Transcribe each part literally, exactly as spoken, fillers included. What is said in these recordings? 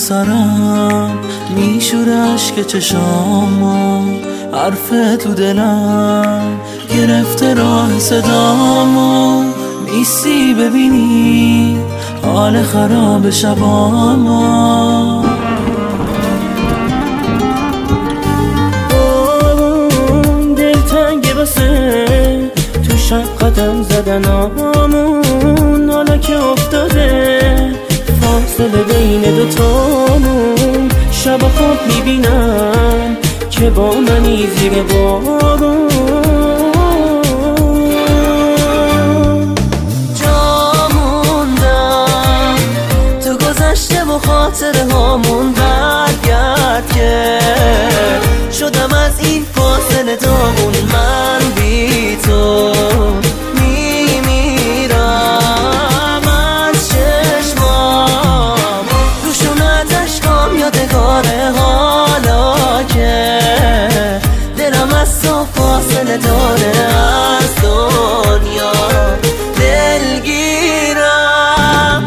سرم میشوره اشک چشامو، حرف تو دلم گرفته راه صدامو، میسی ببینی حال خراب شبامو. دلتنگه واسه تو شب قدم زدنامون، حالا که افتاده فاصله بین دوتامون، شب خواب میبینم که با منی زیر بارون، جا موندم تو گذشته و خاطره هامون، برگرد که شدم از این فاصله داغون، من بی تو میمیرم از چشمام، روشونت اشکام یادگاره، حالا که دلم از تو فاصله داره، از دنیا دلگیرم.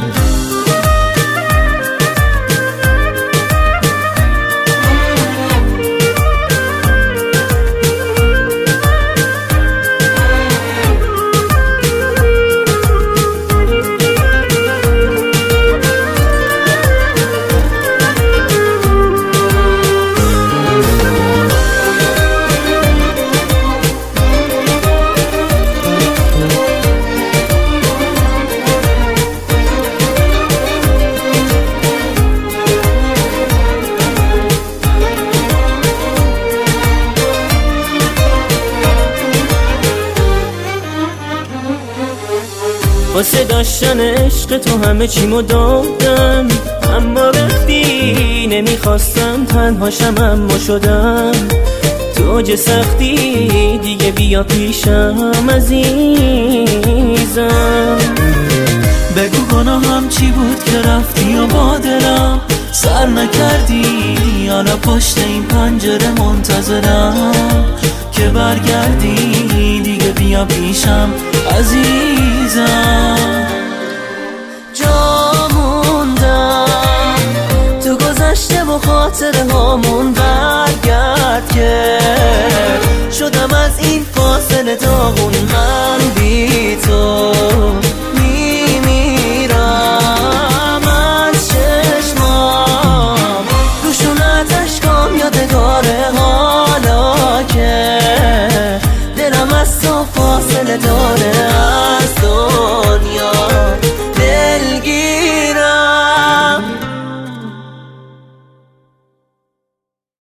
واسه داشتن عشق تو همه چیمو دادم، اما رفتی نمیخواستم تنهاشم، اما شدم تو اوج سختی، دیگه بیا پیشم عزیزم. بگو گناهم چی بود که رفتی و با دلم سر نکردی، حالا پشت این پنجره منتظرم که برگردی، دیگه بیا پیشم عزیزم. جا موندم تو گذشته و خاطره هامون، برگرد که شدم از این فاصله داغون، من بی تو میمیرم از چشمام، روشونت اشکام یادگاره، حالا که دلم از تو فاصله داره،